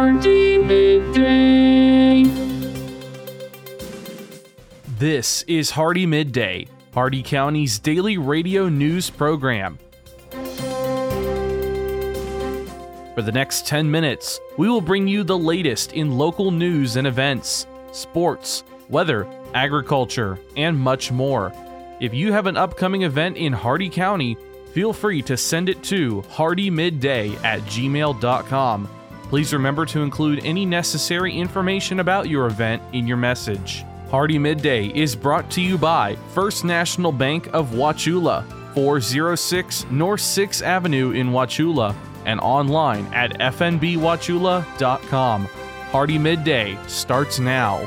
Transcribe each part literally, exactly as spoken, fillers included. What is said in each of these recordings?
Hardy Midday. This is Hardy Midday, Hardy County's daily radio news program. For the next ten minutes, we will bring you the latest in local news and events, sports, weather, agriculture, and much more. If you have an upcoming event in Hardy County, feel free to send it to hardymidday at gmail dot com. Please remember to include any necessary information about your event in your message. Hardy Midday is brought to you by First National Bank of Wauchula, four oh six North sixth Avenue in Wauchula, and online at f n b wauchula dot com. Hardy Midday starts now.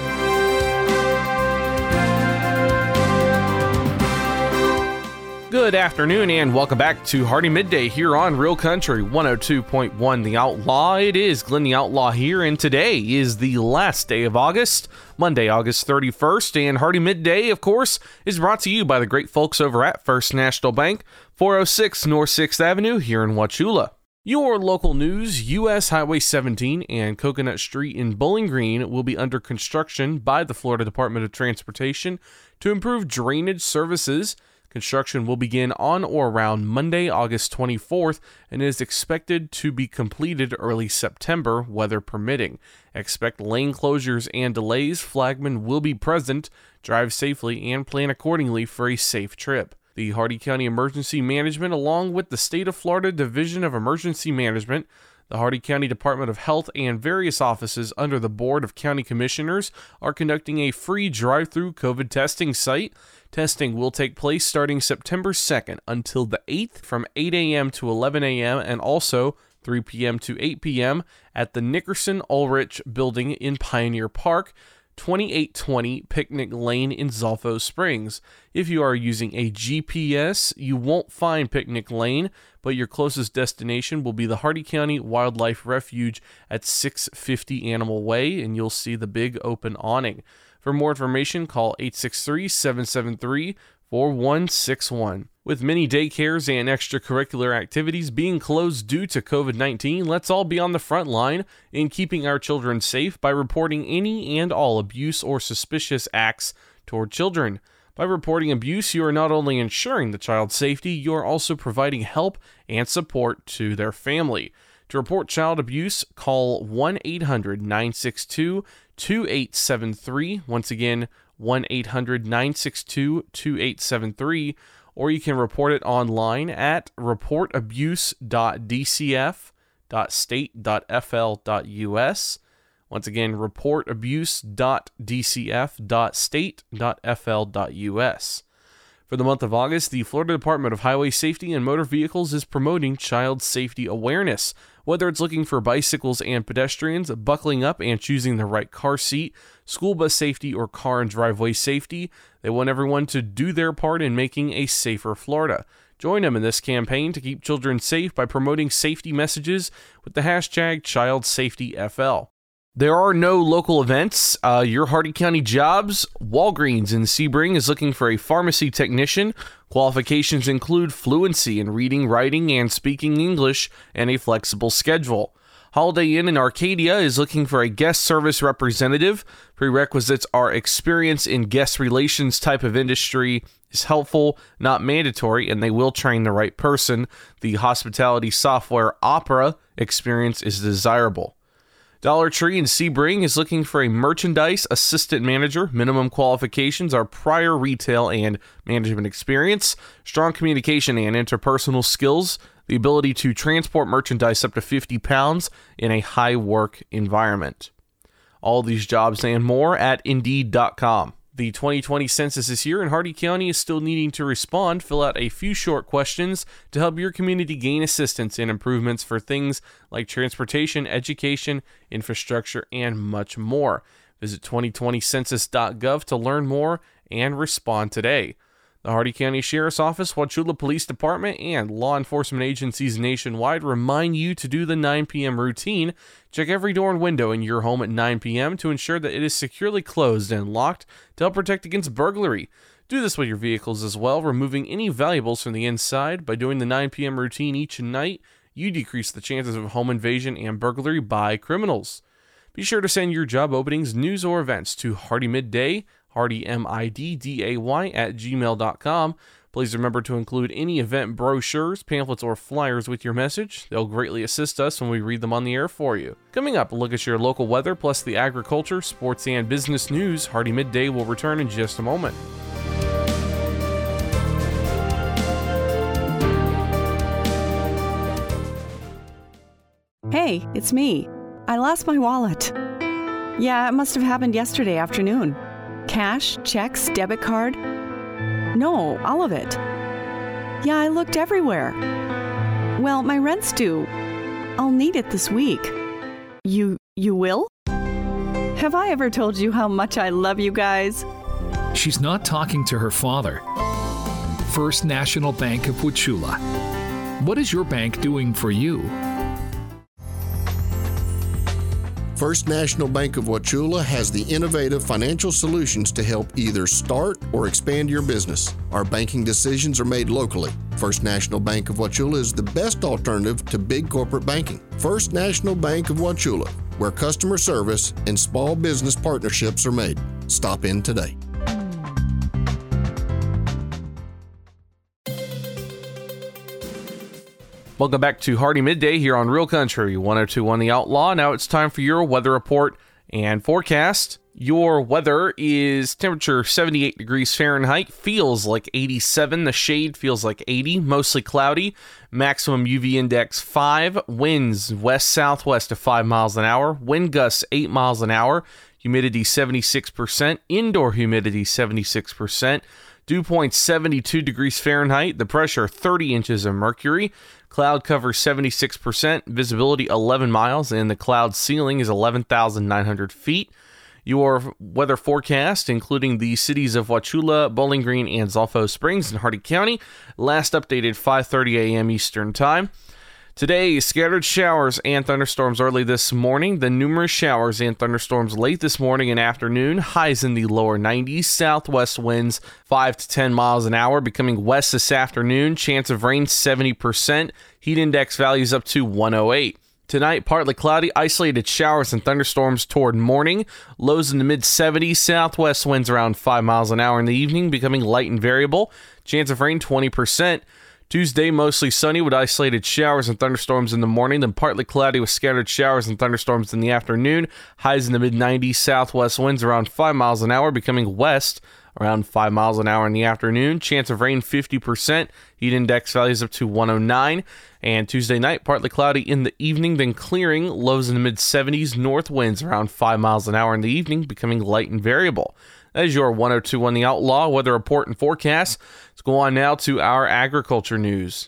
Good afternoon and welcome back to Hardy Midday here on Real Country one oh two point one The Outlaw. It is Glenn the Outlaw here, and today is the last day of August, Monday, August thirty-first, and Hardy Midday, of course, is brought to you by the great folks over at First National Bank, four oh six North sixth Avenue here in Wauchula. Your local news: U S Highway seventeen and Coconut Street in Bowling Green will be under construction by the Florida Department of Transportation to improve drainage services. Construction will begin on or around Monday, August twenty-fourth, and is expected to be completed early September, weather permitting. Expect lane closures and delays. Flagmen will be present. Drive safely and plan accordingly for a safe trip. The Hardy County Emergency Management, along with the State of Florida Division of Emergency Management, the Hardy County Department of Health, and various offices under the Board of County Commissioners are conducting a free drive-through COVID testing site. Testing will take place starting September second until the eighth from eight a.m. to eleven a.m. and also three p.m. to eight p.m. at the Nickerson Ulrich Building in Pioneer Park, twenty-eight twenty Picnic Lane in Zolfo Springs. If you are using a G P S, you won't find Picnic Lane, but your closest destination will be the Hardy County Wildlife Refuge at six fifty Animal Way, and you'll see the big open awning. For more information, call eight six three, seven seven three, four one six one. With many daycares and extracurricular activities being closed due to COVID nineteen, let's all be on the front line in keeping our children safe by reporting any and all abuse or suspicious acts toward children. By reporting abuse, you are not only ensuring the child's safety, you are also providing help and support to their family. To report child abuse, call one eight hundred, nine six two, two eight seven three. Once again, one eight hundred, nine six two, two eight seven three. Or you can report it online at report abuse dot d c f dot state dot f l dot u s. Once again, report abuse dot d c f dot state dot f l dot u s. For the month of August, the Florida Department of Highway Safety and Motor Vehicles is promoting child safety awareness. Whether it's looking for bicycles and pedestrians, buckling up and choosing the right car seat, school bus safety, or car and driveway safety, they want everyone to do their part in making a safer Florida. Join them in this campaign to keep children safe by promoting safety messages with the hashtag ChildSafetyFL. There are no local events. Uh, your Hardy County jobs: Walgreens in Sebring is looking for a pharmacy technician. Qualifications include fluency in reading, writing, and speaking English, and a flexible schedule. Holiday Inn in Arcadia is looking for a guest service representative. Prerequisites are experience in guest relations type of industry is helpful, not mandatory, and they will train the right person. The hospitality software Opera experience is desirable. Dollar Tree in Sebring is looking for a merchandise assistant manager. Minimum qualifications are prior retail and management experience, strong communication and interpersonal skills, the ability to transport merchandise up to fifty pounds in a high work environment. All these jobs and more at indeed dot com. The twenty twenty census is here, and Hardy County is still needing to respond. Fill out a few short questions to help your community gain assistance in improvements for things like transportation, education, infrastructure, and much more. Visit twenty twenty census dot gov to learn more and respond today. The Hardy County Sheriff's Office, Wauchula Police Department, and law enforcement agencies nationwide remind you to do the nine p.m. routine. Check every door and window in your home at nine p.m. to ensure that it is securely closed and locked to help protect against burglary. Do this with your vehicles as well, removing any valuables from the inside. By doing the nine p.m. routine each night, you decrease the chances of home invasion and burglary by criminals. Be sure to send your job openings, news, or events to Hardy Midday, Hardy M I D D A Y, at gmail dot com. Please remember to include any event brochures, pamphlets, or flyers with your message. They'll greatly assist us when we read them on the air for you. Coming up, a look at your local weather, plus the agriculture, sports, and business news. Hardy Midday will return in just a moment. Hey, it's me. I lost my wallet. Yeah, it must have happened yesterday afternoon. Cash, checks, debit card. No, all of it. Yeah, I looked everywhere. Well, my rent's due. I'll need it this week. You, you will? Have I ever told you how much I love you guys? She's not talking to her father. First National Bank of Wauchula. What is your bank doing for you? First National Bank of Wauchula has the innovative financial solutions to help either start or expand your business. Our banking decisions are made locally. First National Bank of Wauchula is the best alternative to big corporate banking. First National Bank of Wauchula, where customer service and small business partnerships are made. Stop in today. Welcome back to Hardy Midday here on Real Country one oh two point one The Outlaw. Now it's time for your weather report and forecast. Your weather is temperature seventy-eight degrees Fahrenheit, feels like eighty-seven. The shade feels like eighty, mostly cloudy. Maximum U V index five. Winds west-southwest of five miles an hour. Wind gusts eight miles an hour. Humidity seventy-six percent. Indoor humidity seventy-six percent. Dew point seventy-two degrees Fahrenheit. The pressure thirty inches of mercury. Cloud cover seventy-six percent, visibility eleven miles, and the cloud ceiling is eleven thousand nine hundred feet. Your weather forecast, including the cities of Wauchula, Bowling Green, and Zolfo Springs in Hardy County, last updated five thirty a.m. Eastern Time. Today, scattered showers and thunderstorms early this morning, then numerous showers and thunderstorms late this morning and afternoon, highs in the lower nineties, southwest winds five to ten miles an hour, becoming west this afternoon, chance of rain seventy percent, heat index values up to one oh eight. Tonight, partly cloudy, isolated showers and thunderstorms toward morning, lows in the mid seventies, southwest winds around five miles an hour in the evening, becoming light and variable, chance of rain twenty percent. Tuesday, mostly sunny with isolated showers and thunderstorms in the morning, then partly cloudy with scattered showers and thunderstorms in the afternoon. Highs in the mid nineties, southwest winds around five miles an hour, becoming west around five miles an hour in the afternoon. Chance of rain fifty percent. Heat index values up to one oh nine. And Tuesday night, partly cloudy in the evening, then clearing. Lows in the mid seventies, north winds around five miles an hour in the evening, becoming light and variable. That is your one oh two point one The Outlaw weather report and forecast. Let's go on now to our agriculture news.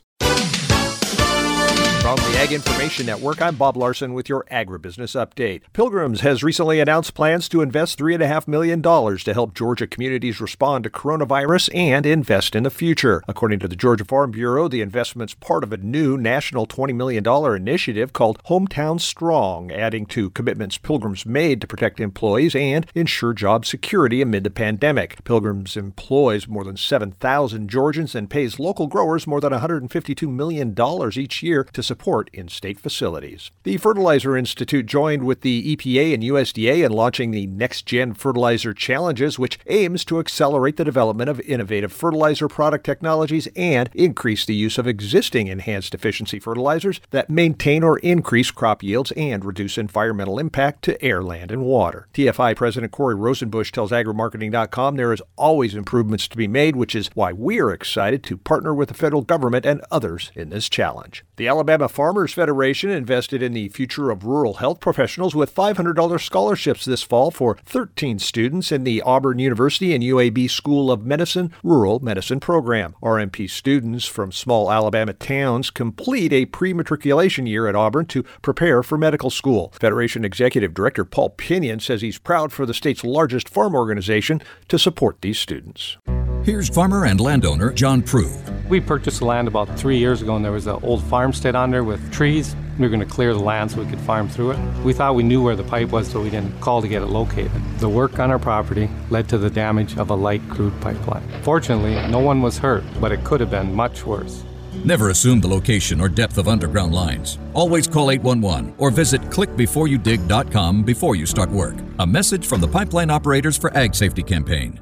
From the Ag Information Network, I'm Bob Larson with your Agribusiness Update. Pilgrims has recently announced plans to invest three point five million dollars to help Georgia communities respond to coronavirus and invest in the future. According to the Georgia Farm Bureau, the investment's part of a new national twenty million dollars initiative called Hometown Strong, adding to commitments Pilgrims made to protect employees and ensure job security amid the pandemic. Pilgrims employs more than seven thousand Georgians and pays local growers more than one hundred fifty-two million dollars each year to support in-state facilities. The Fertilizer Institute joined with the E P A and U S D A in launching the Next Gen Fertilizer Challenges, which aims to accelerate the development of innovative fertilizer product technologies and increase the use of existing enhanced efficiency fertilizers that maintain or increase crop yields and reduce environmental impact to air, land, and water. T F I President Corey Rosenbusch tells agrimarketing dot com there is always improvements to be made, which is why we're excited to partner with the federal government and others in this challenge. The Alabama Farmers Federation invested in the future of rural health professionals with five hundred dollars scholarships this fall for thirteen students in the Auburn University and U A B School of Medicine Rural Medicine Program. R M P students from small Alabama towns complete a pre-matriculation year at Auburn to prepare for medical school. Federation Executive Director Paul Pinion says he's proud for the state's largest farm organization to support these students. Here's farmer and landowner John Prue. We purchased the land about three years ago, and there was an old farmstead on there with trees. We were going to clear the land so we could farm through it. We thought we knew where the pipe was, so we didn't call to get it located. The work on our property led to the damage of a light crude pipeline. Fortunately, no one was hurt, but it could have been much worse. Never assume the location or depth of underground lines. Always call eight one one or visit click before you dig dot com before you start work. A message from the Pipeline Operators for Ag Safety campaign.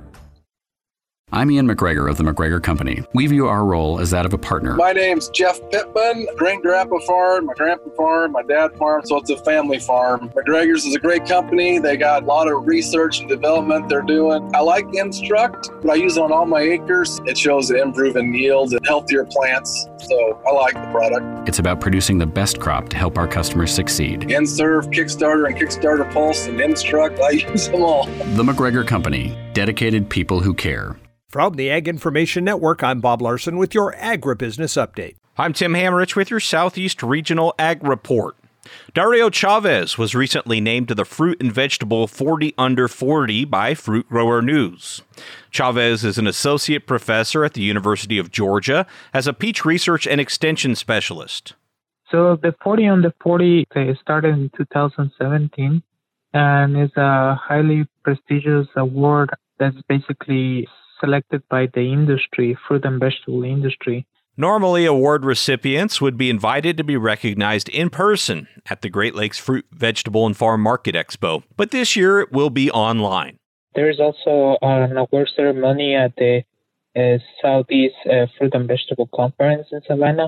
I'm Ian McGregor of the McGregor Company. We view our role as that of a partner. My name's Jeff Pittman. Great grandpa farm, my grandpa farm, my dad farm, so it's a family farm. McGregor's is a great company. They got a lot of research and development they're doing. I like Instruct, but I use it on all my acres. It shows the improving yield and healthier plants, so I like the product. It's about producing the best crop to help our customers succeed. Inserve, Kickstarter, and Kickstarter Pulse, and Instruct, I use them all. The McGregor Company, dedicated people who care. From the Ag Information Network, I'm Bob Larson with your Agribusiness Update. I'm Tim Hamrich with your Southeast Regional Ag Report. Dario Chavez was recently named to the Fruit and Vegetable forty under forty by Fruit Grower News. Chavez is an associate professor at the University of Georgia as a peach research and extension specialist. So the forty under forty started in two thousand seventeen and is a highly prestigious award that's basically selected by the industry, fruit and vegetable industry. Normally, award recipients would be invited to be recognized in person at the Great Lakes Fruit, Vegetable, and Farm Market Expo, but this year it will be online. There is also an award ceremony at the uh, Southeast uh, Fruit and Vegetable Conference in Savannah.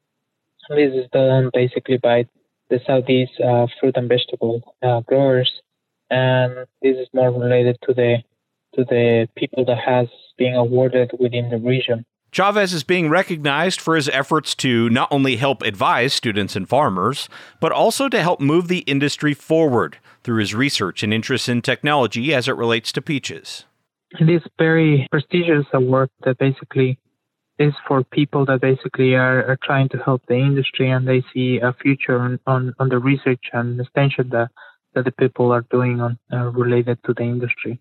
This is done basically by the Southeast uh, fruit and vegetable uh, growers, and this is more related to the to the people that has been awarded within the region. Chavez is being recognized for his efforts to not only help advise students and farmers, but also to help move the industry forward through his research and interest in technology as it relates to peaches. It is very prestigious award that basically is for people that basically are, are trying to help the industry, and they see a future on, on, on the research and extension that, that the people are doing on uh, related to the industry.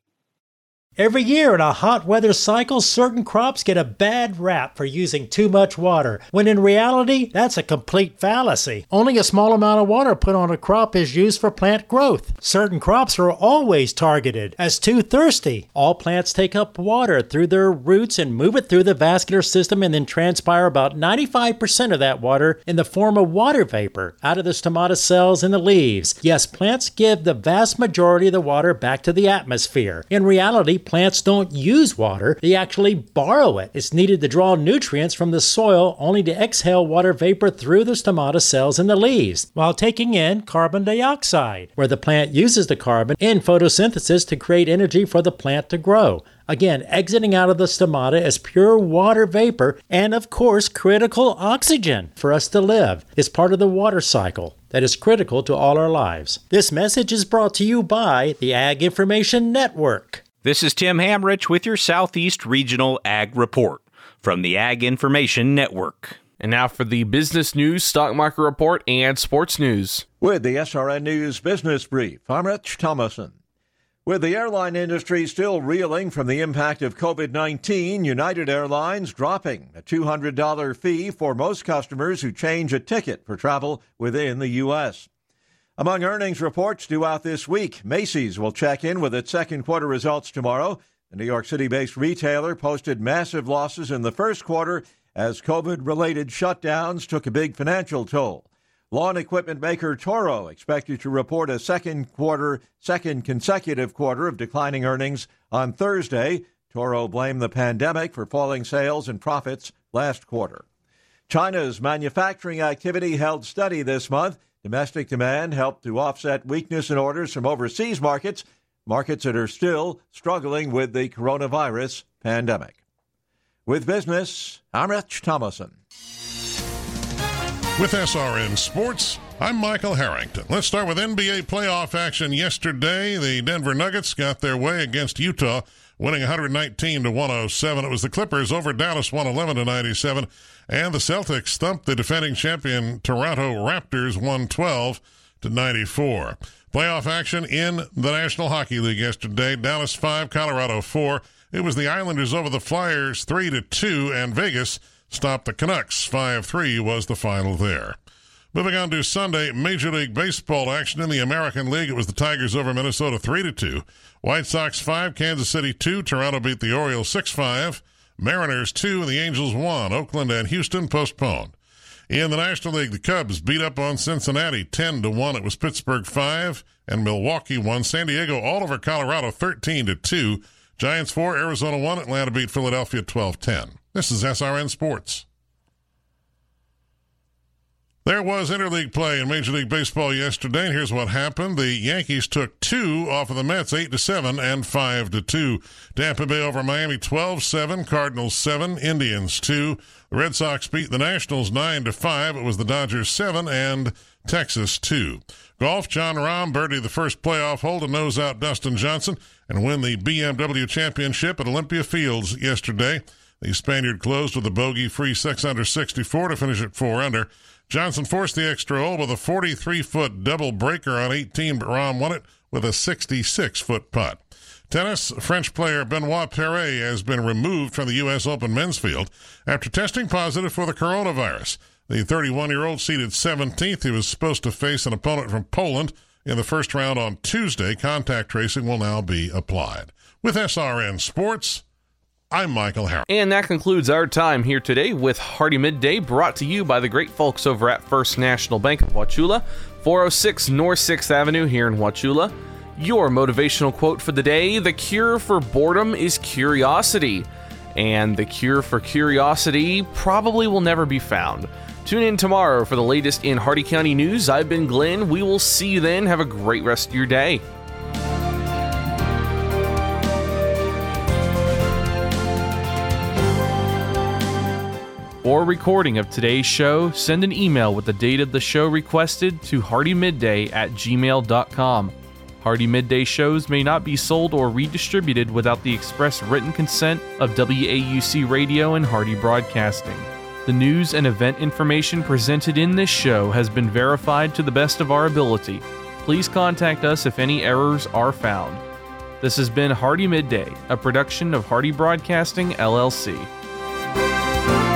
Every year in a hot weather cycle, certain crops get a bad rap for using too much water, when in reality, that's a complete fallacy. Only a small amount of water put on a crop is used for plant growth. Certain crops are always targeted as too thirsty. All plants take up water through their roots and move it through the vascular system and then transpire about ninety-five percent of that water in the form of water vapor out of the stomata cells in the leaves. Yes, plants give the vast majority of the water back to the atmosphere. In reality, plants don't use water, they actually borrow it. It's needed to draw nutrients from the soil only to exhale water vapor through the stomata cells in the leaves, while taking in carbon dioxide, where the plant uses the carbon in photosynthesis to create energy for the plant to grow. Again, exiting out of the stomata as pure water vapor and, of course, critical oxygen for us to live. It's part of the water cycle that is critical to all our lives. This message is brought to you by the Ag Information Network. This is Tim Hamrich with your Southeast Regional Ag Report from the Ag Information Network. And now for the business news, stock market report, and sports news. With the S R N News Business Brief, I'm Rich Thomason. With the airline industry still reeling from the impact of covid nineteen, United Airlines dropping a two hundred dollars fee for most customers who change a ticket for travel within the U S Among earnings reports due out this week, Macy's will check in with its second quarter results tomorrow. The New York City-based retailer posted massive losses in the first quarter as COVID-related shutdowns took a big financial toll. Lawn equipment maker Toro expected to report a second quarter, second consecutive quarter of declining earnings on Thursday. Toro blamed the pandemic for falling sales and profits last quarter. China's manufacturing activity held steady this month. Domestic demand helped to offset weakness in orders from overseas markets, markets that are still struggling with the coronavirus pandemic. With business, I'm Rich Thomason. With S R N Sports, I'm Michael Harrington. Let's start with N B A playoff action yesterday. The Denver Nuggets got their way against Utah, winning one nineteen to one oh seven. It was the Clippers over Dallas, one eleven to ninety-seven. And the Celtics thumped the defending champion Toronto Raptors, one twelve to ninety-four. Playoff action in the National Hockey League yesterday. Dallas five, Colorado four. It was the Islanders over the Flyers three to two, and Vegas stopped the Canucks. five three was the final there. Moving on to Sunday, Major League Baseball action in the American League. It was the Tigers over Minnesota three to two. White Sox five, Kansas City two. Toronto beat the Orioles six five. Mariners two and the Angels one. Oakland and Houston postponed. In the National League, the Cubs beat up on Cincinnati ten to one. It was Pittsburgh five and Milwaukee one. San Diego all over Colorado thirteen to two. Giants four, Arizona one. Atlanta beat Philadelphia twelve ten. This is S R N Sports. There was interleague play in Major League Baseball yesterday, and here's what happened. The Yankees took two off of the Mets, eight to seven and five to two. Tampa Bay over Miami, twelve seven. Cardinals seven, Indians two. The Red Sox beat the Nationals nine to five. It was the Dodgers seven and Texas two. Golf, John Rahm birdied the first playoff hole to nose out Dustin Johnson and win the B M W Championship at Olympia Fields yesterday. The Spaniard closed with a bogey-free six under sixty-four to finish at four under. Johnson forced the extra hole with a forty-three foot double breaker on eighteen, but Rahm won it with a sixty-six foot putt. Tennis, French player Benoit Paire has been removed from the U S Open men's field after testing positive for the coronavirus. The thirty-one-year-old seeded seventeenth. He was supposed to face an opponent from Poland in the first round on Tuesday. Contact tracing will now be applied. With S R N Sports, I'm Michael Harris. And that concludes our time here today with Hardee Midday, brought to you by the great folks over at First National Bank of Wauchula, four oh six North sixth Avenue here in Wauchula. Your motivational quote for the day: the cure for boredom is curiosity. And the cure for curiosity probably will never be found. Tune in tomorrow for the latest in Hardee County news. I've been Glenn. We will see you then. Have a great rest of your day. For a recording of today's show, send an email with the date of the show requested to hardymidday at gmail dot com. Hardee Midday shows may not be sold or redistributed without the express written consent of W A U C Radio and Hardee Broadcasting. The news and event information presented in this show has been verified to the best of our ability. Please contact us if any errors are found. This has been Hardee Midday, a production of Hardee Broadcasting, L L C.